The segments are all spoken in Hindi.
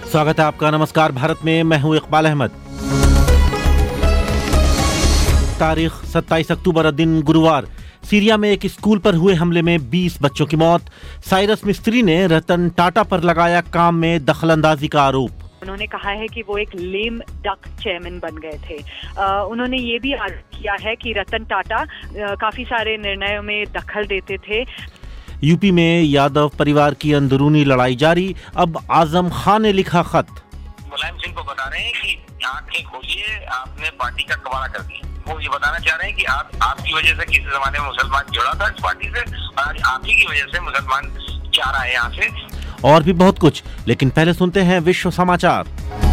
स्वागत है आपका नमस्कार भारत में। मैं हूं इकबाल अहमद। तारीख 27 अक्टूबर दिन गुरुवार। सीरिया में एक स्कूल पर हुए हमले में 20 बच्चों की मौत। साइरस मिस्त्री ने रतन टाटा पर लगाया काम में दखलंदाजी का आरोप। उन्होंने कहा है कि वो एक लेम डक चेयरमैन बन गए थे। उन्होंने ये भी आरोप किया है कि रतन टाटा काफी सारे निर्णयों में दखल देते थे। यूपी में यादव परिवार की अंदरूनी लड़ाई जारी। अब आजम खान ने लिखा खत। मुलायम सिंह को बता रहे हैं कि आंखें खोलिए, आपने पार्टी का कबाड़ा कर दिया। वो ये बताना चाह रहे हैं कि आपकी वजह से किसी जमाने में मुसलमान जुड़ा था इस पार्टी से, और आज आप ही की वजह से मुसलमान जा रहा है यहाँ से। और भी बहुत कुछ, लेकिन पहले सुनते हैं विश्व समाचार।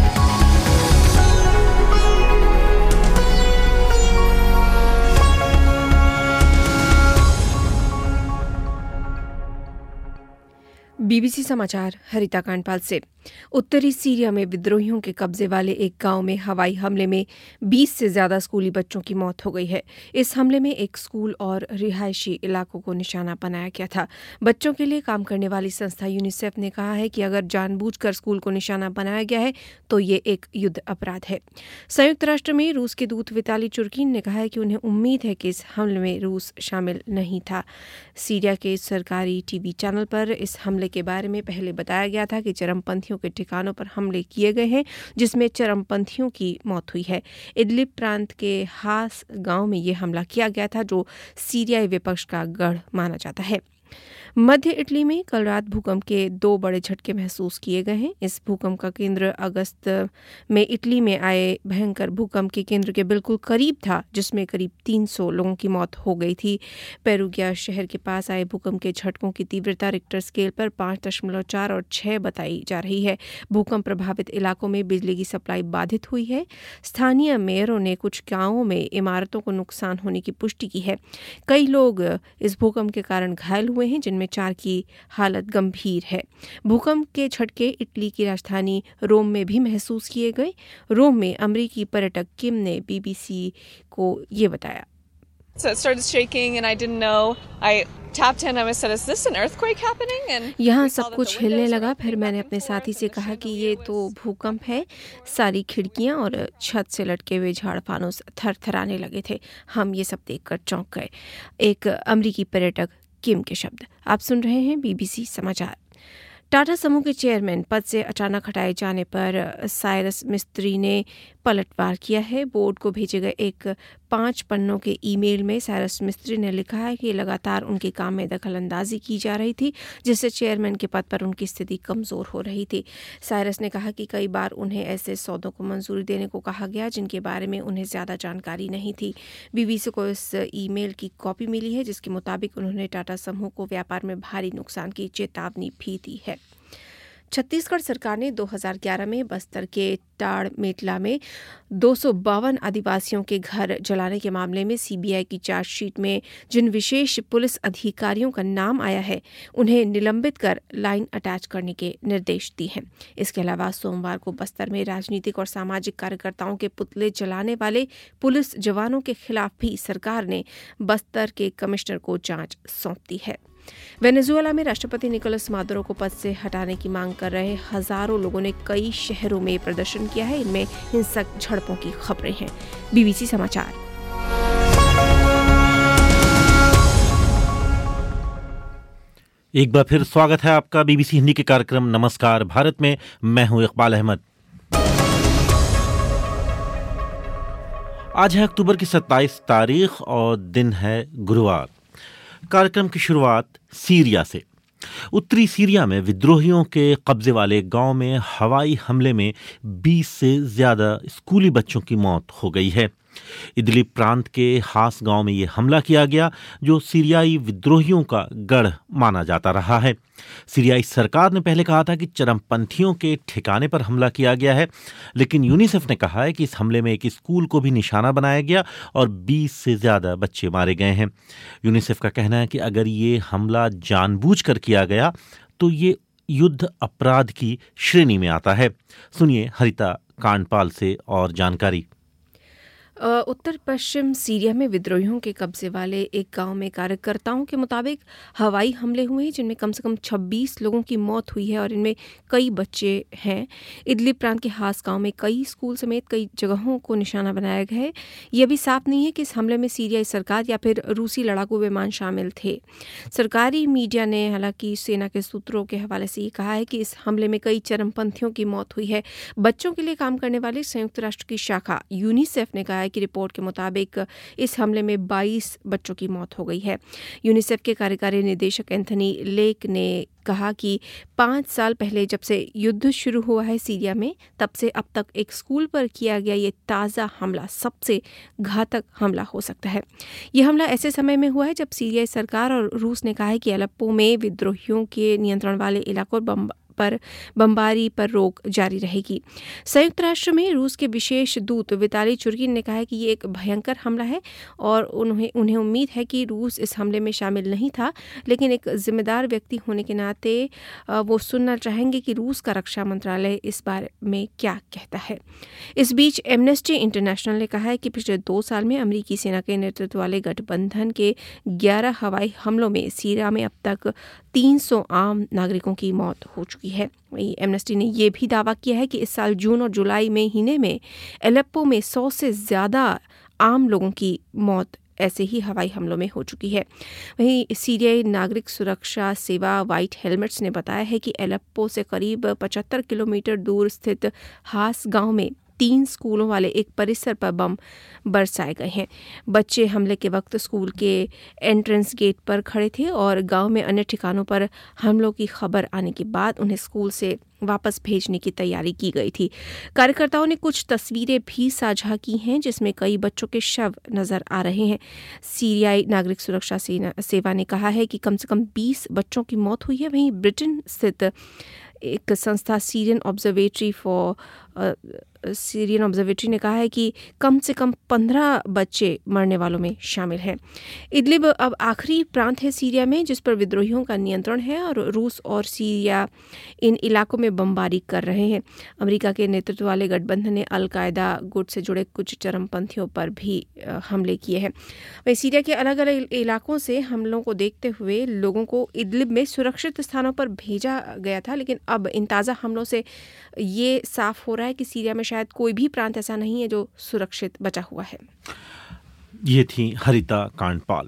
बीबीसी समाचार हरिता कांडपाल से। उत्तरी सीरिया में विद्रोहियों के कब्जे वाले एक गांव में हवाई हमले में 20 से ज्यादा स्कूली बच्चों की मौत हो गई है। इस हमले में एक स्कूल और रिहायशी इलाकों को निशाना बनाया गया था। बच्चों के लिए काम करने वाली संस्था यूनिसेफ ने कहा है कि अगर जानबूझकर स्कूल को निशाना बनाया गया है तो ये एक युद्ध अपराध है। संयुक्त राष्ट्र में रूस के दूत विताली चुर्किन ने कहा है कि उन्हें उम्मीद है कि इस हमले में रूस शामिल नहीं था। सीरिया के सरकारी टीवी चैनल पर इस हमले के बारे में पहले बताया गया था कि चरमपंथियों के ठिकानों पर हमले किए गए हैं, जिसमें चरमपंथियों की मौत हुई है। इदलिब प्रांत के हास गांव में यह हमला किया गया था, जो सीरियाई विपक्ष का गढ़ माना जाता है। मध्य इटली में कल रात भूकंप के 2 बड़े झटके महसूस किए गए हैं। इस भूकंप का केंद्र अगस्त में इटली में आए भयंकर भूकंप के केंद्र के बिल्कुल करीब था, जिसमें करीब 300 लोगों की मौत हो गई थी। पेरुगिया शहर के पास आए भूकंप के झटकों की तीव्रता रिक्टर स्केल पर 5.4 और 6 बताई जा रही है। भूकंप प्रभावित इलाकों में बिजली की सप्लाई बाधित हुई है। स्थानीय मेयरों ने कुछ गांवों में इमारतों को नुकसान होने की पुष्टि की है। कई लोग इस भूकंप के कारण घायल हुए हैं, जिनमें 4 की हालत गंभीर है। भूकंप के झटके इटली की राजधानी रोम में भी महसूस किए गए। रोम में अमेरिकी पर्यटक किम ने बीबीसी को ये बताया। So it started shaking and I didn't know. I tapped in and I said, "Is this an earthquake happening?" And यहाँ सब कुछ हिलने लगा। फिर मैंने अपने साथी से कहा कि ये तो भूकंप है। सारी खिड़कियाँ और छत से लटके हुए झाड़ फानूस थरथराने लगे थे। हम ये सब देखकर चौंक गए। एक अमेरिकी पर्यटक किम के शब्द। आप सुन रहे हैं बीबीसी समाचार। टाटा समूह के चेयरमैन पद से अचानक हटाए जाने पर साइरस मिस्त्री ने पलटवार किया है। बोर्ड को भेजे गए एक 5 पन्नों के ईमेल में साइरस मिस्त्री ने लिखा है कि लगातार उनके काम में दखलंदाजी की जा रही थी, जिससे चेयरमैन के पद पर उनकी स्थिति कमजोर हो रही थी। साइरस ने कहा कि कई बार उन्हें ऐसे सौदों को मंजूरी देने को कहा गया जिनके बारे में उन्हें ज्यादा जानकारी नहीं थी। बीबीसी को इस ईमेल की कॉपी मिली है, जिसके मुताबिक उन्होंने टाटा समूह को व्यापार में भारी नुकसान की चेतावनी भी दी है। छत्तीसगढ़ सरकार ने 2011 में बस्तर के टाड़ मेटला में 252 आदिवासियों के घर जलाने के मामले में सीबीआई की चार्जशीट में जिन विशेष पुलिस अधिकारियों का नाम आया है, उन्हें निलंबित कर लाइन अटैच करने के निर्देश दिए हैं। इसके अलावा सोमवार को बस्तर में राजनीतिक और सामाजिक कार्यकर्ताओं के पुतले जलाने वाले पुलिस जवानों के खिलाफ भी सरकार ने बस्तर के कमिश्नर को जांच सौंप दी है। वेनेजुएला में राष्ट्रपति निकोलस मादुरो को पद से हटाने की मांग कर रहे हजारों लोगों ने कई शहरों में प्रदर्शन किया है। इनमें हिंसक झड़पों की खबरें हैं। बीबीसी समाचार। एक बार फिर स्वागत है आपका बीबीसी हिंदी के कार्यक्रम नमस्कार भारत में। मैं हूं इकबाल अहमद। आज है अक्टूबर की 27 तारीख और दिन है गुरुवार। कार्यक्रम की शुरुआत सीरिया से। उत्तरी सीरिया में विद्रोहियों के कब्जे वाले गांव में हवाई हमले में 20 से ज्यादा स्कूली बच्चों की मौत हो गई है। इदलिब प्रांत के हास गांव में यह हमला किया गया, जो सीरियाई विद्रोहियों का गढ़ माना जाता रहा है। सीरियाई सरकार ने पहले कहा था कि चरमपंथियों के ठिकाने पर हमला किया गया है, लेकिन यूनिसेफ ने कहा है कि इस हमले में एक स्कूल को भी निशाना बनाया गया और 20 से ज्यादा बच्चे मारे गए हैं। यूनिसेफ का कहना है कि अगर ये हमला जानबूझकर किया गया तो ये युद्ध अपराध की श्रेणी में आता है। सुनिए हरिता कांडपाल से और जानकारी। उत्तर पश्चिम सीरिया में विद्रोहियों के कब्जे वाले एक गांव में कार्यकर्ताओं के मुताबिक हवाई हमले हुए हैं जिनमें कम से कम 26 लोगों की मौत हुई है और इनमें कई बच्चे हैं। इदलिब प्रांत के हास गांव में कई स्कूल समेत कई जगहों को निशाना बनाया गया है। यह भी साफ नहीं है कि इस हमले में सीरियाई सरकार या फिर रूसी लड़ाकू विमान शामिल थे। सरकारी मीडिया ने हालांकि सेना के सूत्रों के हवाले से ये कहा है कि इस हमले में कई चरमपंथियों की मौत हुई है। बच्चों के लिए काम करने वाले संयुक्त राष्ट्र की शाखा यूनिसेफ ने कहा की रिपोर्ट के मुताबिक इस हमले में 22 बच्चों की मौत हो गई है। यूनिसेफ के कार्यकारी निदेशक एंथनी लेक ने कहा कि 5 साल पहले जब से युद्ध शुरू हुआ है सीरिया में, तब से अब तक एक स्कूल पर किया गया ये ताज़ा हमला सबसे घातक हमला हो सकता है। यह हमला ऐसे समय में हुआ है जब सीरियाई सरकार और रूस ने कहा है कि अलेप्पो में विद्रोहियों के नियंत्रण वाले इलाकों पर बमबारी पर रोक जारी रहेगी। संयुक्त राष्ट्र में रूस के विशेष दूत विताली चुर्किन ने कहा है कि ये एक भयंकर हमला है और उन्हें उम्मीद है कि रूस इस हमले में शामिल नहीं था, लेकिन एक जिम्मेदार व्यक्ति होने के नाते वो सुनना चाहेंगे कि रूस का रक्षा मंत्रालय इस बारे में क्या कहता है। इस बीच एमनेस्टी इंटरनेशनल ने कहा है कि पिछले 2 साल में अमेरिकी सेना के नेतृत्व वाले गठबंधन के 11 हवाई हमलों में सीरिया में अब तक 300 आम नागरिकों की मौत हो चुकी है। वहीं एमनेस्टी ने यह भी दावा किया है कि इस साल जून और जुलाई महीने में अलेप्पो में 100 से ज़्यादा आम लोगों की मौत ऐसे ही हवाई हमलों में हो चुकी है। वहीं सीरियाई नागरिक सुरक्षा सेवा व्हाइट हेलमेट्स ने बताया है कि अलेप्पो से करीब 75 किलोमीटर दूर स्थित हास गांव में 3 स्कूलों वाले एक परिसर पर बम बरसाए गए हैं। बच्चे हमले के वक्त स्कूल के एंट्रेंस गेट पर खड़े थे और गांव में अन्य ठिकानों पर हमलों की खबर आने के बाद उन्हें स्कूल से वापस भेजने की तैयारी की गई थी। कार्यकर्ताओं ने कुछ तस्वीरें भी साझा की हैं जिसमें कई बच्चों के शव नजर आ रहे हैं। सीरियाई नागरिक सुरक्षा सेवा ने कहा है कि कम से कम 20 बच्चों की मौत हुई है। वहीं ब्रिटेन स्थित एक संस्था सीरियन ऑब्जर्वेटरी ने कहा है कि कम से कम 15 बच्चे मरने वालों में शामिल हैं। इदलिब अब आखिरी प्रांत है सीरिया में जिस पर विद्रोहियों का नियंत्रण है और रूस और सीरिया इन इलाकों में बमबारी कर रहे हैं। अमेरिका के नेतृत्व वाले गठबंधन ने अल कायदा गुट से जुड़े कुछ चरमपंथियों पर भी हमले किए हैं। वहीं सीरिया के अलग अलग इलाकों से हमलों को देखते हुए लोगों को इदलिब में सुरक्षित स्थानों पर भेजा गया था, लेकिन अब इन ताज़ा हमलों से ये साफ हो रहा है कि सीरिया में शायद कोई भी प्रांत ऐसा नहीं है जो सुरक्षित बचा हुआ है। ये थी हरिता कांडपाल।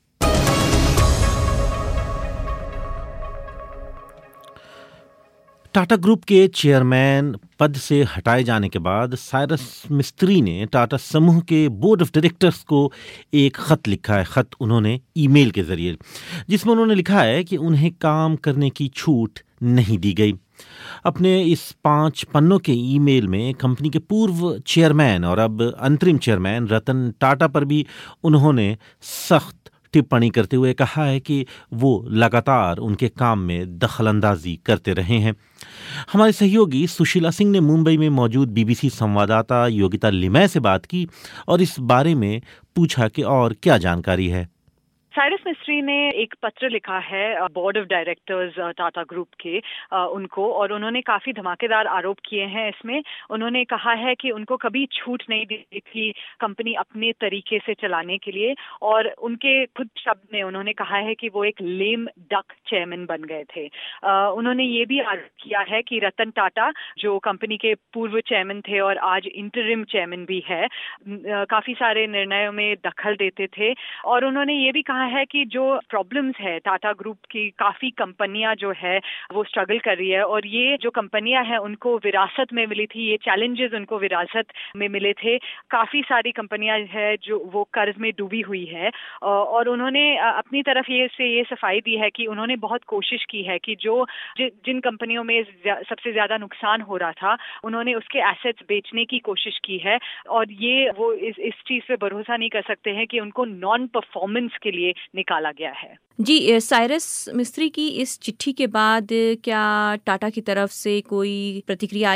टाटा ग्रुप के चेयरमैन पद से हटाए जाने के बाद साइरस मिस्त्री ने टाटा समूह के बोर्ड ऑफ डायरेक्टर्स को एक खत लिखा है। खत उन्होंने ईमेल के जरिए, जिसमें उन्होंने लिखा है कि उन्हें काम करने की छूट नहीं दी गई। अपने इस 5 पन्नों के ईमेल में कंपनी के पूर्व चेयरमैन और अब अंतरिम चेयरमैन रतन टाटा पर भी उन्होंने सख्त टिप्पणी करते हुए कहा है कि वो लगातार उनके काम में दखलंदाजी करते रहे हैं। हमारे सहयोगी सुशीला सिंह ने मुंबई में मौजूद बीबीसी संवाददाता योगिता लिमय से बात की और इस बारे में पूछा कि और क्या जानकारी है। साइरस मिस्त्री ने एक पत्र लिखा है board of directors Tata group के उनको, और उन्होंने काफी धमाकेदार आरोप किए हैं। इसमें उन्होंने कहा है कि उनको कभी छूट नहीं दी थी कंपनी अपने तरीके से चलाने के लिए, और उनके खुद शब्द में उन्होंने कहा है कि वो एक लेम डक चेयरमैन बन गए थे। उन्होंने ये भी आरोप किया है कि रतन टाटा जो कंपनी के पूर्व चेयरमैन थे और आज इंटरिम चेयरमैन भी है, काफी सारे निर्णयों में दखल देते थे। और उन्होंने ये भी कहा है कि जो प्रॉब्लम्स है टाटा ग्रुप की, काफी कंपनियां जो है वो स्ट्रगल कर रही है, और ये जो कंपनियां हैं उनको विरासत में मिली थी, ये चैलेंजेस उनको विरासत में मिले थे। काफी सारी कंपनियां है जो वो कर्ज में डूबी हुई है, और उन्होंने अपनी तरफ ये सफाई दी है कि उन्होंने बहुत कोशिश की है कि जिन कंपनियों में सबसे ज्यादा नुकसान हो रहा था उन्होंने उसके एसेट्स बेचने की कोशिश की है, और ये वो इस चीज पे भरोसा नहीं कर सकते हैं कि उनको नॉन परफॉर्मेंस के लिए निकाला गया है। जी, साइरस मिस्त्री की इस चिट्ठी के बाद क्या टाटा की तरफ से कोई प्रतिक्रिया आई है?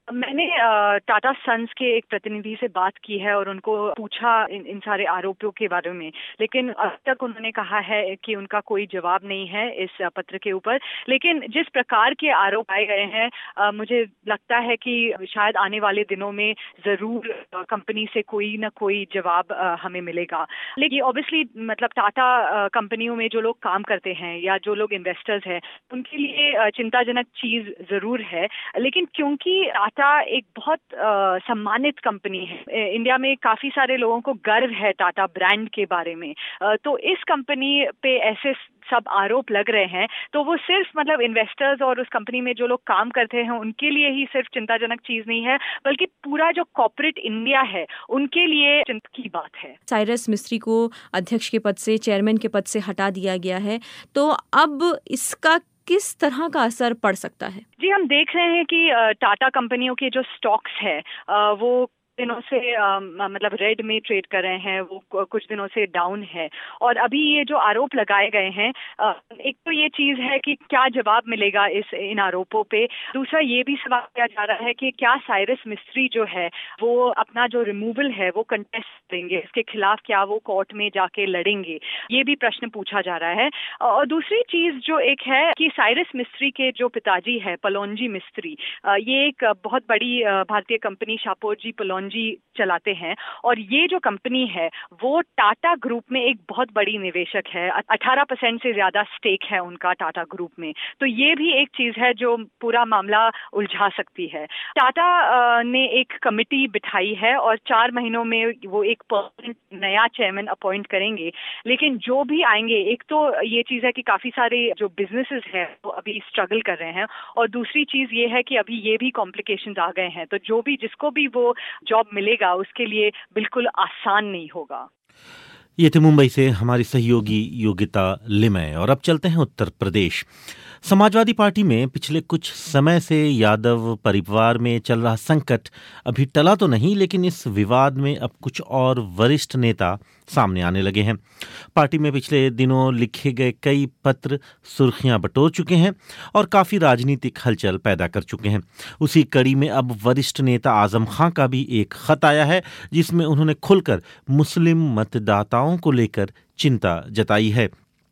मैंने टाटा सन्स के एक प्रतिनिधि से बात की है और उनको पूछा इन सारे आरोपों के बारे में, लेकिन अब तक उन्होंने कहा है कि उनका कोई जवाब नहीं है इस पत्र के ऊपर। लेकिन जिस प्रकार के आरोप आए गए हैं, मुझे लगता है कि शायद आने वाले दिनों में जरूर कंपनी से कोई ना कोई जवाब हमें मिलेगा। लेकिन ऑब्वियसली मतलब टाटा कंपनियों में जो लोग काम करते हैं या जो लोग इन्वेस्टर्स हैं, उनके लिए चिंताजनक चीज जरूर है। लेकिन क्योंकि टाटा एक बहुत सम्मानित कंपनी है, इंडिया में काफी सारे लोगों को गर्व है टाटा ब्रांड के बारे में, तो इस कंपनी पे ऐसे सब आरोप लग रहे हैं, तो वो सिर्फ मतलब इन्वेस्टर्स और उस कंपनी में जो लोग काम करते हैं उनके लिए ही सिर्फ चिंताजनक चीज नहीं है, बल्कि पूरा जो कॉर्पोरेट इंडिया है उनके लिए चिंता की बात है। साइरस मिस्त्री को अध्यक्ष के पद से, चेयरमैन के पद से हटा दिया गया है, तो अब इसका किस तरह का असर पड़ सकता है? जी, हम देख रहे हैं कि टाटा कंपनियों के जो स्टॉक्स है वो दिनों से मतलब रेड में ट्रेड कर रहे हैं, वो कुछ दिनों से डाउन है। और अभी ये जो आरोप लगाए गए हैं, एक तो ये चीज है कि क्या जवाब मिलेगा इन आरोपों पे। दूसरा ये भी सवाल किया जा रहा है कि क्या साइरस मिस्त्री जो है वो अपना जो रिमूवल है वो कंटेस्ट करेंगे, इसके खिलाफ क्या वो कोर्ट में जाके लड़ेंगे, ये भी प्रश्न पूछा जा रहा है। और दूसरी चीज जो एक है कि साइरस मिस्त्री के जो पिताजी है पलोनजी मिस्त्री, ये एक बहुत बड़ी भारतीय कंपनी शापोरजी पलोनजी चलाते हैं, और ये जो कंपनी है वो टाटा ग्रुप में एक बहुत बड़ी निवेशक है। 18% से ज्यादा स्टेक है उनका टाटा ग्रुप में। तो ये भी एक चीज है जो पूरा मामला उलझा सकती है। टाटा ने एक कमिटी बिठाई है और 4 महीनों में वो एक परमानेंट नया चेयरमैन अपॉइंट करेंगे। लेकिन जो भी आएंगे, एक तो ये चीज है कि काफी सारे जो बिजनेसेस है वो अभी स्ट्रगल कर रहे हैं, और दूसरी चीज ये है कि अभी ये भी कॉम्प्लिकेशंस आ गए हैं, तो जो भी जिसको भी वो जॉब मिलेगा उसके लिए बिल्कुल आसान नहीं होगा। ये थे मुंबई से हमारी सहयोगी योगिता लिमय। और अब चलते हैं उत्तर प्रदेश। समाजवादी पार्टी में पिछले कुछ समय से यादव परिवार में चल रहा संकट अभी टला तो नहीं, लेकिन इस विवाद में अब कुछ और वरिष्ठ नेता सामने आने लगे हैं। पार्टी में पिछले दिनों लिखे गए कई पत्र सुर्खियां बटोर चुके हैं और काफी राजनीतिक हलचल पैदा कर चुके हैं। उसी कड़ी में अब वरिष्ठ नेता आजम खां का भी एक खत आया है, जिसमें उन्होंने खुलकर मुस्लिम मतदाताओं को लेकर चिंता जताई है।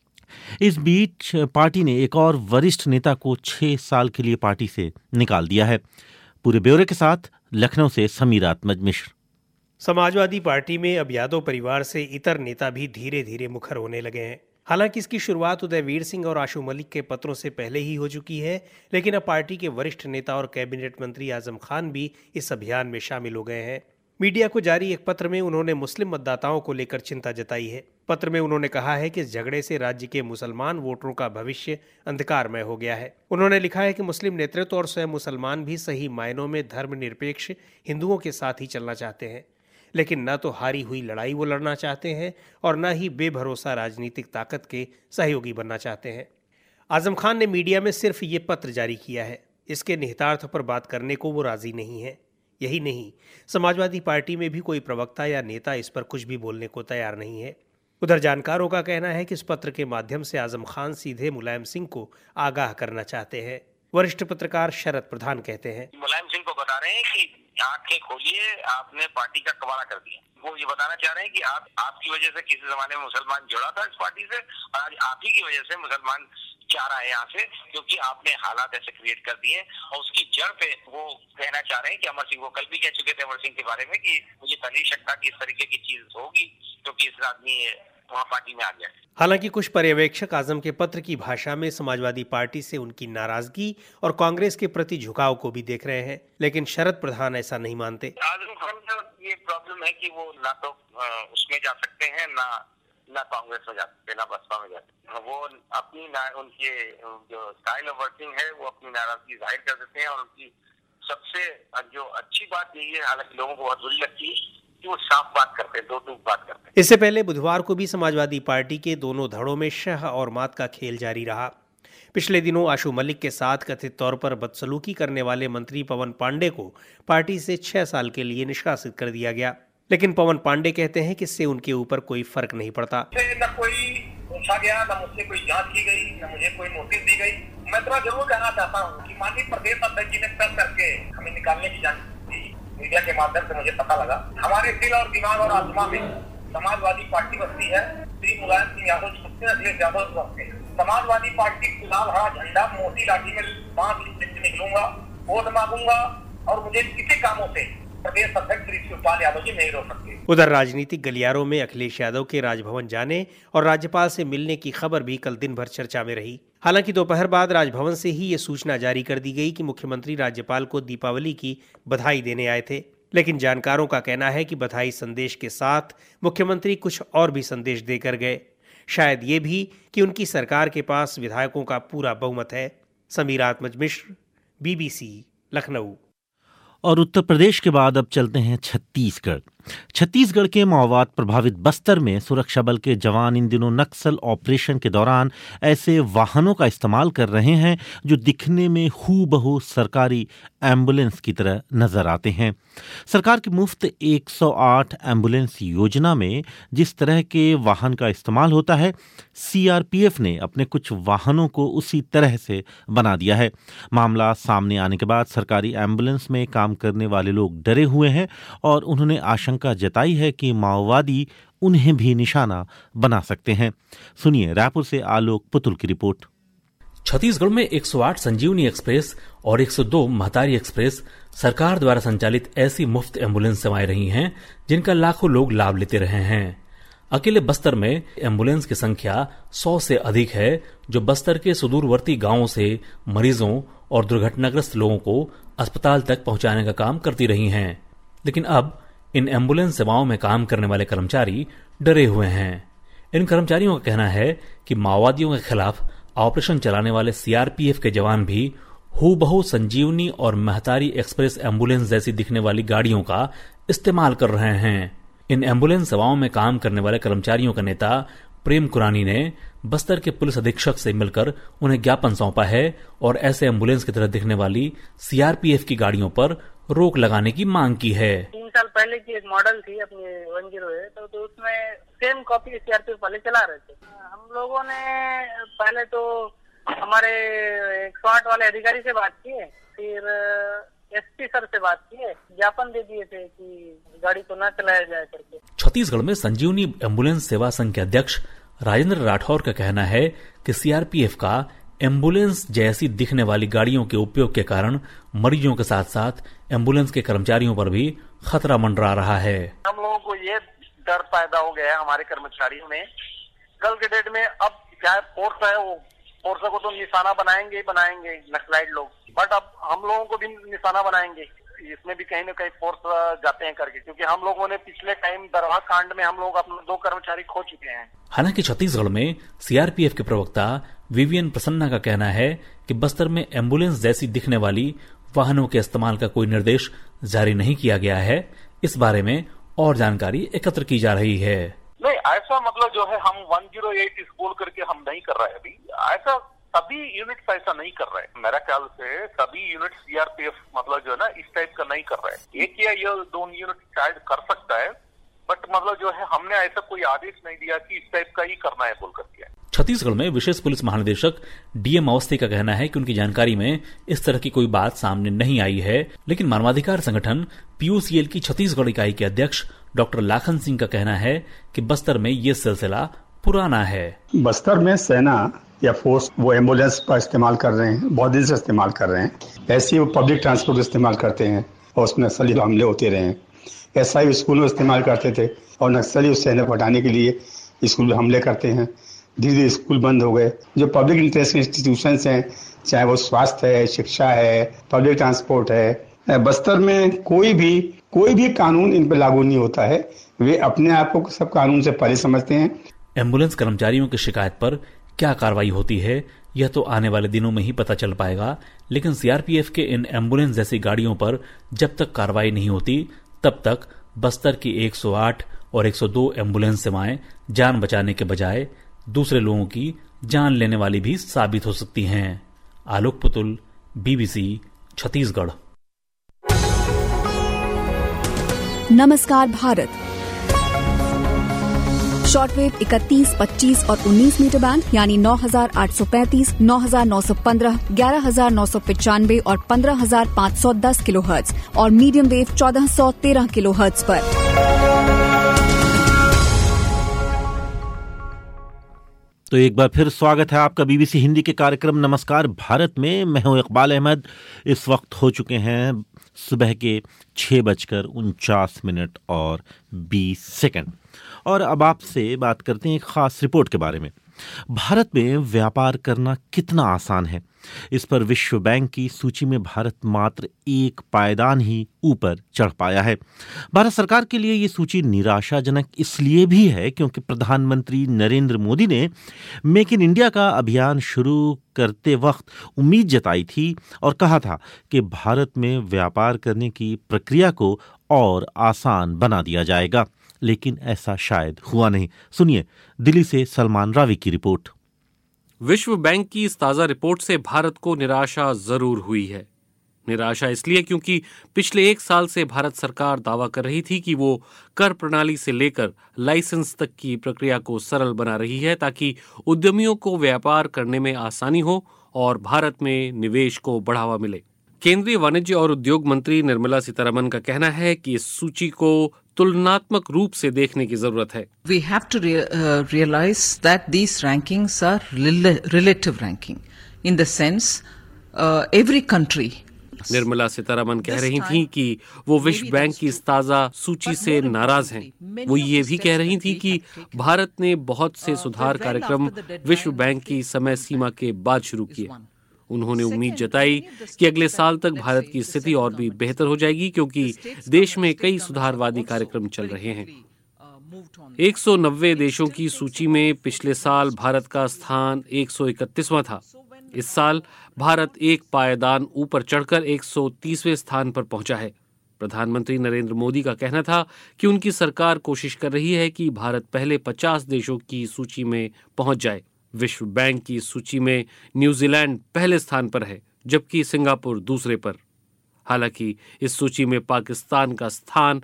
इस बीच पार्टी ने एक और वरिष्ठ नेता को 6 साल के लिए पार्टी से निकाल दिया है। पूरे ब्यौरे के साथ लखनऊ से समीर आत्मज मिश्र। समाजवादी पार्टी में अब यादव परिवार से इतर नेता भी धीरे धीरे मुखर होने लगे हैं। हालांकि इसकी शुरुआत उदयवीर सिंह और आशु मलिक के पत्रों से पहले ही हो चुकी है, लेकिन अब पार्टी के वरिष्ठ नेता और कैबिनेट मंत्री आजम खान भी इस अभियान में शामिल हो गए हैं। मीडिया को जारी एक पत्र में उन्होंने मुस्लिम मतदाताओं को लेकर चिंता जताई है। पत्र में उन्होंने कहा है कि इस झगड़े से राज्य के मुसलमान वोटरों का भविष्य अंधकारमय हो गया है। उन्होंने लिखा है कि मुस्लिम नेतृत्व और स्वयं मुसलमान भी सही मायनों में धर्मनिरपेक्ष हिंदुओं के साथ ही चलना चाहते हैं, लेकिन न तो हारी हुई लड़ाई वो लड़ना चाहते हैं और न ही बेभरोसा राजनीतिक ताकत के सहयोगी बनना चाहते हैं। आजम खान ने मीडिया में सिर्फ ये पत्र जारी किया है, इसके निहितार्थ पर बात करने को वो राजी नहीं है। यही नहीं, समाजवादी पार्टी में भी कोई प्रवक्ता या नेता इस पर कुछ भी बोलने को तैयार नहीं है। उधर जानकारों का कहना है कि इस पत्र के माध्यम से आजम खान सीधे मुलायम सिंह को आगाह करना चाहते हैं। वरिष्ठ पत्रकार शरद प्रधान कहते हैं, मुलायम सिंह को बता रहे हैं कि आंखें खोलिए, आपने पार्टी का कबाड़ा कर दिया। वो ये बताना चाह रहे हैं कि आपकी वजह से किसी जमाने में मुसलमान जुड़ा था इस पार्टी से, और आज आप ही की वजह से मुसलमान जा रहा है यहाँ से, क्योंकि आपने हालात ऐसे क्रिएट कर दिए। और उसकी जड़ पे वो कहना चाह रहे हैं कि अमर सिंह, वो कल भी कह चुके थे अमर सिंह के बारे में कि मुझे पहले ही शक था कि इस तरीके की चीज होगी, क्योंकि इस आदमी वहाँ पार्टी में आ गया। हालांकि कुछ पर्यवेक्षक आजम के पत्र की भाषा में समाजवादी पार्टी से उनकी नाराजगी और कांग्रेस के प्रति झुकाव को भी देख रहे हैं, लेकिन शरद प्रधान ऐसा नहीं मानते। आजम खान का ये प्रॉब्लम है कि वो ना तो उसमें जा सकते हैं, ना कांग्रेस में जा सकते, ना बसपा में जा सकते। वो अपनी उनके जो स्टाइल ऑफ वर्किंग है वो अपनी नाराजगी जाहिर कर देते हैं, और उनकी सबसे जो अच्छी बात यही है, हालांकि लोगों को बहुत बुरी लगती है, कि वो साफ बात करते हैं, दो टूक बात करते हैं। इससे पहले बुधवार को भी समाजवादी पार्टी के दोनों धड़ों में शह और मात का खेल जारी रहा। पिछले दिनों आशु मलिक के साथ कथित तौर पर बदसलूकी करने वाले मंत्री पवन पांडे को पार्टी से 6 साल के लिए निष्कासित कर दिया गया, लेकिन पवन पांडे कहते हैं कि इससे उनके ऊपर कोई फर्क नहीं पड़ता। न कोई पूछा गया, न मुझसे कोई जांच की गई, न मुझे कोई नोटिस दी गई। मैं तो जरूर कहना चाहता हूँ कि माननीय प्रदेश अध्यक्ष जी ने तय करके हमें निकालने की जानकारी मीडिया के माध्यम से मुझे पता लगा। हमारे दिल और दिमाग और आत्मा में समाजवादी पार्टी बसती है। श्री मुलायम सिंह यादव जी बसते हैं, अखिलेश यादव जी बसते हैं। समाजवादी पार्टी के लाल हरा झंडा मोटी लाठी में 5 इंच निकलूंगा, वोट मांगूंगा और मुझे किसी कामों से प्रदेश अध्यक्ष श्री शिवपाल यादव जी नहीं रोक सकते। उधर राजनीतिक गलियारों में अखिलेश यादव के राजभवन जाने और राज्यपाल से मिलने की खबर भी कल दिन भर चर्चा में रही। हालांकि दोपहर बाद राजभवन से ही ये सूचना जारी कर दी गई कि मुख्यमंत्री राज्यपाल को दीपावली की बधाई देने आए थे। लेकिन जानकारों का कहना है कि बधाई संदेश के साथ मुख्यमंत्री कुछ और भी संदेश देकर गए। शायद ये भी कि उनकी सरकार के पास विधायकों का पूरा बहुमत है। समीर आत्मज मिश्र, BBC, लखनऊ। और उत्तर प्रदेश के बाद अब चलते हैं छत्तीसगढ़। छत्तीसगढ़ के माओवाद प्रभावित बस्तर में सुरक्षा बल के जवान इन दिनों नक्सल ऑपरेशन के दौरान ऐसे वाहनों का इस्तेमाल कर रहे हैं जो दिखने में हूबहू सरकारी एम्बुलेंस की तरह नजर आते हैं। सरकार की मुफ्त 108 एम्बुलेंस योजना में जिस तरह के वाहन का इस्तेमाल होता है, CRPF ने अपने कुछ वाहनों को उसी तरह से बना दिया है। मामला सामने आने के बाद सरकारी एम्बुलेंस में काम करने वाले लोग डरे हुए हैं और उन्होंने आशंका जताई है कि माओवादी उन्हें भी निशाना बना सकते हैं। सुनिए रायपुर से आलोक पुतुल की रिपोर्ट। छत्तीसगढ़ में 108 संजीवनी एक्सप्रेस और 102 महतारी एक्सप्रेस सरकार द्वारा संचालित ऐसी मुफ्त एम्बुलेंस सेवाएं रही हैं जिनका लाखों लोग लाभ लेते रहे हैं। अकेले बस्तर में एम्बुलेंस की संख्या 100 से अधिक है जो बस्तर के सुदूरवर्ती गांवों से मरीजों और दुर्घटनाग्रस्त लोगों को अस्पताल तक पहुंचाने का काम करती रही हैं। लेकिन अब इन एम्बुलेंस सेवाओं में काम करने वाले कर्मचारी डरे हुए हैं। इन कर्मचारियों का कहना है कि माओवादियों के खिलाफ ऑपरेशन चलाने वाले CRPF के जवान भी हूबहू संजीवनी और महतारी एक्सप्रेस एम्बुलेंस जैसी दिखने वाली गाड़ियों का इस्तेमाल कर रहे हैं। इन एम्बुलेंस सेवाओं में काम करने वाले कर्मचारियों का नेता प्रेम कुरानी ने बस्तर के पुलिस अधीक्षक से मिलकर उन्हें ज्ञापन सौंपा है और ऐसे एम्बुलेंस की तरह दिखने वाली CRPF की गाड़ियों पर रोक लगाने की मांग की है। 3 साल पहले की एक मॉडल थी अपनी 108 तो उसमें सेम कॉपी CRPF वाले चला रहे थे। हम लोगों ने पहले तो हमारे 108 वाले अधिकारी से बात की, फिर SP सर से बात की, ज्ञापन दे दिए थे कि गाड़ी को न चलाया जाए करके। छत्तीसगढ़ में संजीवनी एम्बुलेंस सेवा संघ के अध्यक्ष राजेंद्र राठौर का कहना है कि CRPF का एम्बुलेंस जैसी दिखने वाली गाड़ियों के उपयोग के कारण मरीजों के साथ साथ एम्बुलेंस के कर्मचारियों पर भी खतरा मंडरा रहा है। हम लोगों को ये डर पैदा हो गया है हमारे कर्मचारियों में, कल के डेट में अब क्या फोर्स है वो फोर्स को तो निशाना बनाएंगे नक्सलाइट लोग, बट अब हम लोगों को भी निशाना बनाएंगे। इसमें भी कहीं न कहीं फोर्स जाते हैं करके, क्योंकि हम लोगों ने पिछले टाइम दरवा कांड में हम लोग अपने 2 कर्मचारी खो चुके हैं। हालांकि छत्तीसगढ़ में CRPF के प्रवक्ता विवियन प्रसन्ना का कहना है कि बस्तर में एम्बुलेंस जैसी दिखने वाली वाहनों के इस्तेमाल का कोई निर्देश जारी नहीं किया गया है। इस बारे में और जानकारी एकत्र की जा रही है। नहीं, ऐसा मतलब जो है हम 108 स्कूल करके हम नहीं कर रहे हैं अभी, ऐसा सभी यूनिट्स ऐसा नहीं कर रहे हैं। मेरा ख्याल से सभी यूनिट CRPF मतलब जो है ना इस टाइप का नहीं कर रहे हैं। एक या ये 2 यूनिट शायद कर सकता है, बट मतलब जो है हमने ऐसा कोई आदेश नहीं दिया कि इस टाइप का ही करना है बोल करके। छत्तीसगढ़ में विशेष पुलिस महानिदेशक DM अवस्थी का कहना है कि उनकी जानकारी में इस तरह की कोई बात सामने नहीं आई है। लेकिन मानवाधिकार संगठन POCL की छत्तीसगढ़ इकाई के अध्यक्ष डॉक्टर लाखन सिंह का कहना है कि बस्तर में ये सिलसिला पुराना है। बस्तर में सेना या फोर्स वो एम्बुलेंस का इस्तेमाल कर रहे हैं, बहुत दिन से इस्तेमाल कर रहे हैं। ऐसे ही वो पब्लिक ट्रांसपोर्ट इस्तेमाल करते हैं और उसमें नक्सली हमले होते रहे हैं। SI स्कूल में इस्तेमाल करते थे और नक्सली उस सेना को हटाने के लिए स्कूल में हमले करते हैं। धीरे धीरे स्कूल बंद हो गए। जो पब्लिक इंटरेस्ट इंस्टीट्यूशंस हैं, चाहे वो स्वास्थ्य है, शिक्षा है, पब्लिक ट्रांसपोर्ट है, बस्तर में कोई भी कानून इन पर लागू नहीं होता है। वे अपने आप को सब कानून से परे समझते हैं। एम्बुलेंस कर्मचारियों की शिकायत पर क्या कार्रवाई होती है यह तो आने वाले दिनों में ही पता चल पाएगा। लेकिन CRPF के इन एम्बुलेंस जैसी गाड़ियों पर जब तक कार्रवाई नहीं होती तब तक बस्तर की 108 और 102 एम्बुलेंस सेवाएं जान बचाने के बजाय दूसरे लोगों की जान लेने वाली भी साबित हो सकती हैं। आलोक पुतुल, BBC, छत्तीसगढ़। नमस्कार भारत। शॉर्टवेव 31, 25 और 19 मीटर बैंड यानी 9835, 9915, 11995 और 15510 किलोहर्ट्ज और मीडियम वेव 1413 किलोहर्ट्ज पर। तो एक बार फिर स्वागत है आपका बीबीसी हिंदी के कार्यक्रम नमस्कार भारत में। मैं हूं इकबाल अहमद। इस वक्त हो चुके हैं सुबह के 6:49 और 20 सेकंड और अब आपसे बात करते हैं एक खास रिपोर्ट के बारे में। भारत में व्यापार करना कितना आसान है, इस पर विश्व बैंक की सूची में भारत मात्र एक पायदान ही ऊपर चढ़ पाया है। भारत सरकार के लिए ये सूची निराशाजनक इसलिए भी है क्योंकि प्रधानमंत्री नरेंद्र मोदी ने मेक इन इंडिया का अभियान शुरू करते वक्त उम्मीद जताई थी और कहा था कि भारत में व्यापार करने की प्रक्रिया को और आसान बना दिया जाएगा, लेकिन ऐसा शायद हुआ नहीं। सुनिए दिल्ली से सलमान रावी की रिपोर्ट। विश्व बैंक की इस ताज़ा रिपोर्ट से भारत को निराशा जरूर हुई है। निराशा इसलिए क्योंकि पिछले 1 साल से भारत सरकार दावा कर रही थी कि वो कर प्रणाली से लेकर लाइसेंस तक की प्रक्रिया को सरल बना रही है ताकि उद्यमियों को व्यापार करने में आसानी हो और भारत में निवेश को बढ़ावा मिले। केंद्रीय वाणिज्य और उद्योग मंत्री निर्मला सीतारमण का कहना है कि इस सूची को तुलनात्मक रूप से देखने की जरूरत है। We have to realize that these rankings are relative ranking in the sense every country. Nirmala Sitharaman कह रही थीं कि वो विश्व बैंक की इस ताज़ा सूची से नाराज हैं। वो ये भी कह रही थीं कि भारत ने बहुत से सुधार कार्यक्रम विश्व बैंक की समय सीमा के बाद शुरू किए। उन्होंने उम्मीद जताई कि अगले साल तक भारत की स्थिति और भी बेहतर हो जाएगी क्योंकि देश में कई सुधारवादी कार्यक्रम चल रहे हैं। 190 देशों की सूची में पिछले साल भारत का स्थान 131वां था। इस साल भारत एक पायदान ऊपर चढ़कर 130वें स्थान पर पहुंचा है। प्रधानमंत्री नरेंद्र मोदी का कहना था कि उनकी सरकार कोशिश कर रही है कि भारत पहले 50 देशों की सूची में पहुंच जाए। विश्व बैंक की सूची में न्यूजीलैंड पहले स्थान पर है जबकि सिंगापुर दूसरे पर। हालांकि इस सूची में पाकिस्तान का स्थान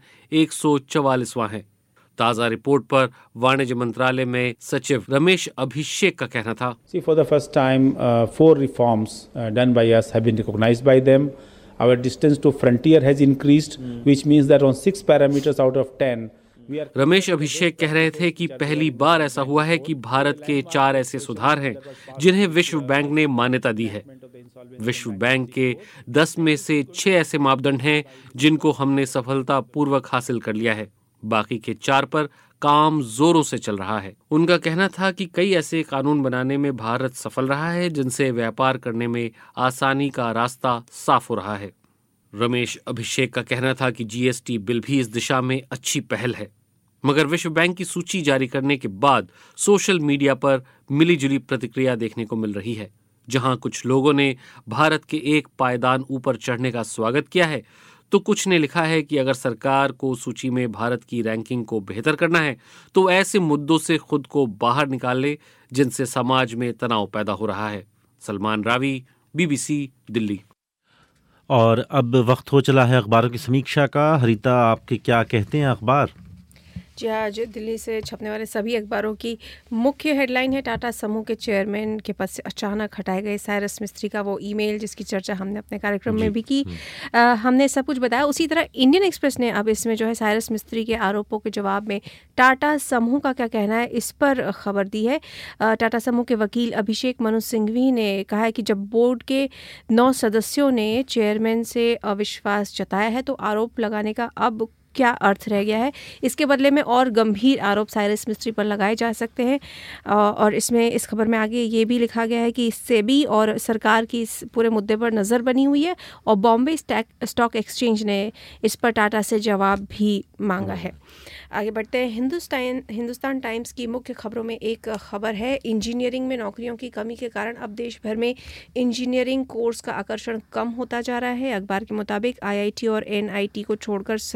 144वां है। ताज़ा रिपोर्ट पर वाणिज्य मंत्रालय में सचिव रमेश अभिषेक का कहना था, For the first time, 4 reforms done by us have been recognized by them. Our distance to frontier has increased, which means that on 6 parameters out of 10, Ramesh अभिषेक कह रहे थे कि पहली बार ऐसा हुआ है कि भारत के 4 ऐसे सुधार हैं जिन्हें विश्व बैंक ने मान्यता दी है। विश्व बैंक के 10 में से 6 ऐसे मापदंड हैं जिनको हमने सफलतापूर्वक हासिल कर लिया है। बाकी के 4 पर काम जोरों से चल रहा है। उनका कहना था कि कई ऐसे कानून बनाने में भारत सफल रहा है जिनसे व्यापार करने में आसानी का रास्ता साफ हो रहा है। रमेश अभिषेक का कहना था कि जीएसटी बिल भी इस दिशा में अच्छी पहल है। मगर विश्व बैंक की सूची जारी करने के बाद सोशल मीडिया पर मिलीजुली प्रतिक्रिया देखने को मिल रही है। जहां कुछ लोगों ने भारत के एक पायदान ऊपर चढ़ने का स्वागत किया है तो कुछ ने लिखा है कि अगर सरकार को सूची में भारत की रैंकिंग को बेहतर करना है तो ऐसे मुद्दों से खुद को बाहर निकाल ले जिनसे समाज में तनाव पैदा हो रहा है। सलमान रावी, बीबीसी दिल्ली। और अब वक्त हो चला है अखबारों की समीक्षा का। हरिता, आपके क्या कहते हैं अखबार? जी, आज दिल्ली से छपने वाले सभी अखबारों की मुख्य हेडलाइन है टाटा समूह के चेयरमैन के पद से अचानक हटाए गए साइरस मिस्त्री का वो ईमेल जिसकी चर्चा हमने अपने कार्यक्रम में भी की। हमने सब कुछ बताया। उसी तरह इंडियन एक्सप्रेस ने अब इसमें जो है साइरस मिस्त्री के आरोपों के जवाब में टाटा समूह का क्या कहना है इस पर खबर दी है। टाटा समूह के वकील अभिषेक मनु सिंघवी ने कहा है कि जब बोर्ड के 9 सदस्यों ने चेयरमैन से अविश्वास जताया है तो आरोप लगाने का अब क्या अर्थ रह गया है। इसके बदले में और गंभीर आरोप साइरस मिस्त्री पर लगाए जा सकते हैं। और इसमें इस खबर में आगे ये भी लिखा गया है कि सेबी और सरकार की इस पूरे मुद्दे पर नज़र बनी हुई है और बॉम्बे स्टॉक एक्सचेंज ने इस पर टाटा से जवाब भी मांगा है। आगे बढ़ते हैं। हिंदुस्तान टाइम्स की मुख्य खबरों में एक खबर है इंजीनियरिंग में नौकरियों की कमी के कारण अब देश भर में इंजीनियरिंग कोर्स का आकर्षण कम होता जा रहा है। अखबार के मुताबिक आईआईटी और एनआईटी को छोड़कर सरकारी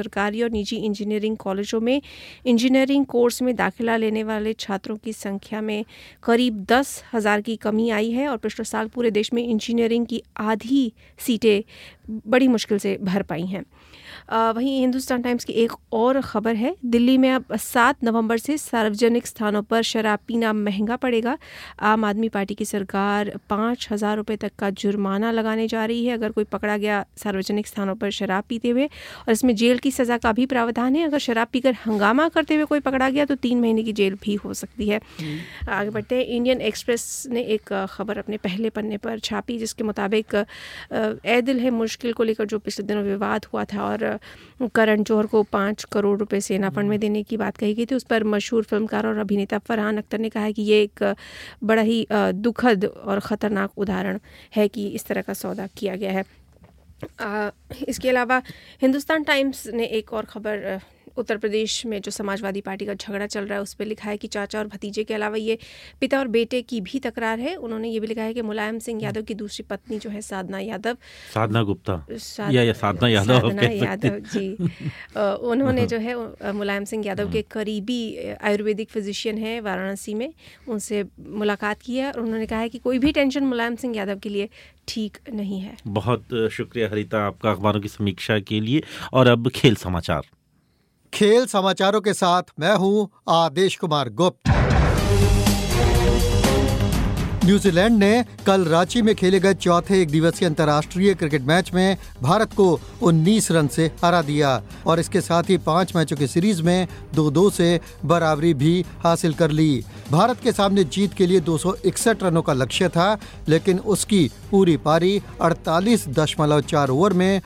और निजी इंजीनियरिंग कॉलेजों में इंजीनियरिंग कोर्स में दाखिला लेने वाले छात्रों की संख्या में करीब 10,000 की कमी आई है और पिछले साल पूरे देश में इंजीनियरिंग की आधी सीटें बड़ी मुश्किल से भर पाई हैं। वहीं हिंदुस्तान टाइम्स की एक और ख़बर है, दिल्ली में अब 7 नवंबर से सार्वजनिक स्थानों पर शराब पीना महंगा पड़ेगा। आम आदमी पार्टी की सरकार 5,000 रुपये तक का जुर्माना लगाने जा रही है अगर कोई पकड़ा गया सार्वजनिक स्थानों पर शराब पीते हुए, और इसमें जेल की सज़ा का भी प्रावधान है। अगर शराब पीकर हंगामा करते हुए कोई पकड़ा गया तो 3 महीने की जेल भी हो सकती है। आगे बढ़ते हैं, इंडियन एक्सप्रेस ने एक खबर अपने पहले पन्ने पर छापी जिसके मुताबिक ए दिल है मुश्किल को लेकर जो पिछले दिनों विवाद हुआ था और करण जौहर को 5 करोड़ रुपए सेना फंड में देने की बात कही गई थी, उस पर मशहूर फिल्मकार और अभिनेता फरहान अख्तर ने कहा है कि ये एक बड़ा ही दुखद और ख़तरनाक उदाहरण है कि इस तरह का सौदा किया गया है। इसके अलावा हिंदुस्तान टाइम्स ने एक और खबर उत्तर प्रदेश में जो समाजवादी पार्टी का झगड़ा चल रहा है उस पर लिखा है कि चाचा और भतीजे के अलावा ये पिता और बेटे की भी तकरार है। उन्होंने ये भी लिखा है कि मुलायम सिंह यादव की दूसरी पत्नी जो है साधना यादव जी उन्होंने जो है मुलायम सिंह यादव के करीबी आयुर्वेदिक फिजिशियन है वाराणसी में, उनसे मुलाकात की है और उन्होंने कहा है कि कोई भी टेंशन मुलायम सिंह यादव के लिए ठीक नहीं है। बहुत शुक्रिया हरिता आपका अखबारों की समीक्षा के लिए। और अब खेल समाचार। खेल समाचारों के साथ मैं हूं आदेश कुमार गुप्त। न्यूजीलैंड ने कल रांची में खेले गए चौथे एक दिवसीय अंतर्राष्ट्रीय क्रिकेट मैच में भारत को 19 रन से हरा दिया और इसके साथ ही 5 मैचों की सीरीज में 2-2 से बराबरी भी हासिल कर ली। भारत के सामने जीत के लिए 261 रनों का लक्ष्य था, लेकिन उसकी पूरी पारी 48.4 ओवर में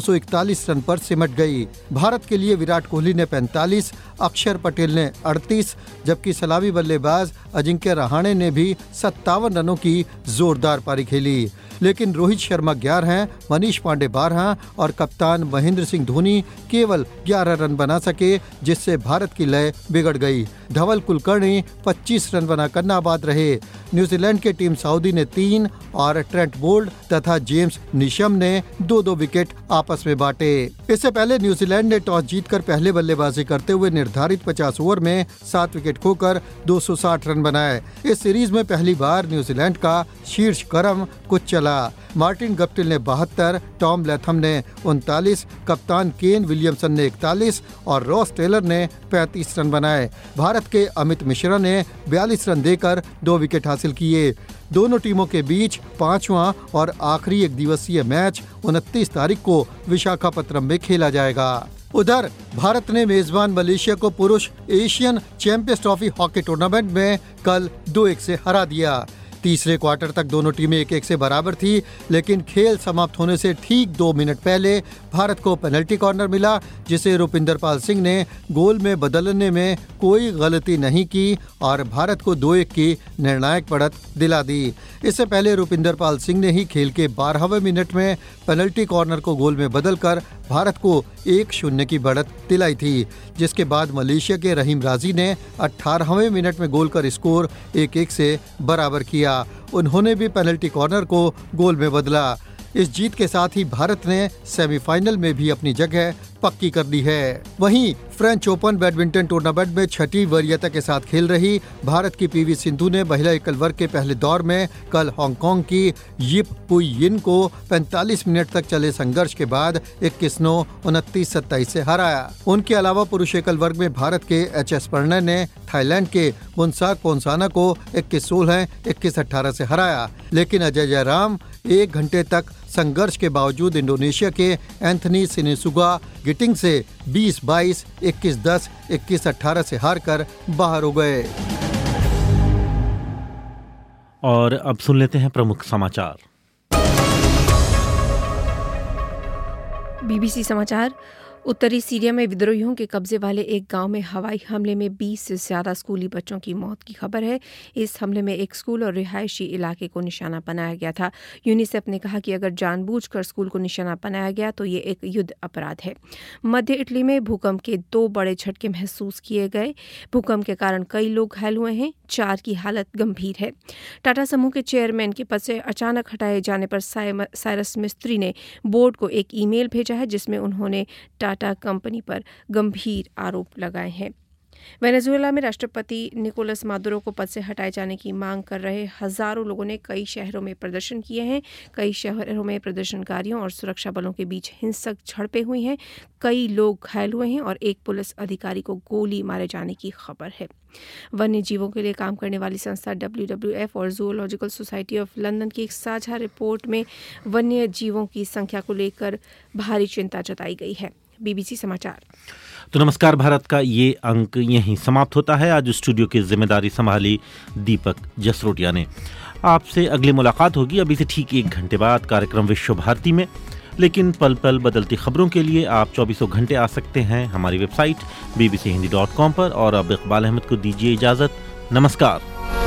241 रन पर सिमट गई। भारत के लिए विराट कोहली ने 45, अक्षर पटेल ने 38, जबकि सलामी बल्लेबाज अजिंक्य रहाणे ने भी 57 रनों की जोरदार पारी खेली। लेकिन रोहित शर्मा 11, मनीष पांडे 12 और कप्तान महेंद्र सिंह धोनी केवल 11 रन बना सके, जिससे भारत की लय बिगड़ गई। धवल कुलकर्णी 25 रन बनाकर नाबाद रहे। न्यूजीलैंड के टीम साउदी ने 3 और ट्रेंट बोल्ट तथा जेम्स निशम ने 2-2 विकेट आपस में बांटे। इससे पहले न्यूजीलैंड ने टॉस जीतकर पहले बल्लेबाजी करते हुए निर्धारित 50 ओवर में 7 विकेट खोकर 260 रन बनाए। इस सीरीज में पहली बार न्यूजीलैंड का शीर्ष क्रम कुछ चला। मार्टिन गप्टिल ने 72, टॉम लैथम ने 39, कप्तान केन विलियमसन ने 41 और रॉस टेलर ने 35 रन बनाए। भारत के अमित मिश्रा ने 42 रन देकर 2 विकेट हासिल किए। दोनों टीमों के बीच 5वां और आखिरी एक दिवसीय मैच 29 तारीख को विशाखापत्तनम में खेला जाएगा। उधर भारत ने मेजबान मलेशिया को पुरुष Asian Champions Trophy hockey tournament में कल 2-1 से हरा दिया। तीसरे क्वार्टर तक दोनों टीमें 1-1 से बराबर थी, लेकिन खेल समाप्त होने से ठीक 2 मिनट पहले भारत को पेनल्टी कॉर्नर मिला, जिसे रुपिंदर पाल सिंह ने गोल में बदलने में कोई गलती नहीं की और भारत को 2-1 की निर्णायक बढ़त दिला दी। इससे पहले रुपिंदर पाल सिंह ने ही खेल के 12वें मिनट में पेनल्टी कॉर्नर को गोल में बदलकर भारत को 1-0 की बढ़त दिलाई थी, जिसके बाद मलेशिया के रहीम राजी ने 18वें मिनट में गोल कर स्कोर 1-1 से बराबर किया। उन्होंने भी पेनल्टी कॉर्नर को गोल में बदला। इस जीत के साथ ही भारत ने सेमीफाइनल में भी अपनी जगह पक्की कर दी है। वहीं फ्रेंच ओपन बैडमिंटन टूर्नामेंट में छठी वरीयता के साथ खेल रही भारत की पीवी सिंधु ने महिला एकल वर्ग के पहले दौर में कल हांगकांग की यिप पुई यिन को 45 मिनट तक चले संघर्ष के बाद 21-9, 29-27 से हराया। उनके अलावा पुरुष एकल वर्ग में भारत के एच.एस. प्रणय ने थाईलैंड के बुनसाक पोनसाना को 21-16, 21-18 से हराया। लेकिन अजय जयराम 1 घंटे तक संघर्ष के बावजूद इंडोनेशिया के एंथनी सिनेसुगा गिटिंग से 20-22, 21-10, 21-18 से हारकर बाहर हो गए। और अब सुन लेते हैं प्रमुख समाचार। बीबीसी समाचार। उत्तरी सीरिया में विद्रोहियों के कब्जे वाले एक गांव में हवाई हमले में 20 से ज़्यादा स्कूली बच्चों की मौत की खबर है। इस हमले में एक स्कूल और रिहायशी इलाके को निशाना बनाया गया था। यूनिसेफ ने कहा कि अगर जानबूझकर स्कूल को निशाना बनाया गया तो ये एक युद्ध अपराध है। मध्य इटली में भूकंप के 2 बड़े झटके महसूस किए गए। भूकंप के कारण कई लोग घायल हुए हैं, 4 की हालत गंभीर है। टाटा समूह के चेयरमैन के पद से अचानक हटाए जाने पर साइरस मिस्त्री ने बोर्ड को एक ईमेल भेजा है, जिसमें उन्होंने टाटा टाटा कंपनी पर गंभीर आरोप लगाए हैं। वेनेजुएला में राष्ट्रपति निकोलस मादुरो को पद से हटाए जाने की मांग कर रहे हजारों लोगों ने कई शहरों में प्रदर्शन किए हैं। कई शहरों में प्रदर्शनकारियों और सुरक्षा बलों के बीच हिंसक झड़पें हुई हैं। कई लोग घायल हुए हैं और एक पुलिस अधिकारी को गोली मारे जाने की खबर है। वन्य जीवों के लिए काम करने वाली संस्था WWF और जूलॉजिकल सोसाइटी ऑफ लंदन की एक साझा रिपोर्ट में वन्य जीवों की संख्या को लेकर भारी चिंता जताई गई है। BBC समाचार। तो नमस्कार भारत का ये अंक यहीं समाप्त होता है। आज स्टूडियो की जिम्मेदारी संभाली दीपक जसरोटिया ने। आपसे अगली मुलाकात होगी अभी से ठीक 1 घंटे बाद कार्यक्रम विश्व भारती में। लेकिन पल पल बदलती खबरों के लिए आप 24 घंटे आ सकते हैं हमारी वेबसाइट bbchindi.com पर। और अब इकबाल अहमद को दीजिए इजाज़त। नमस्कार।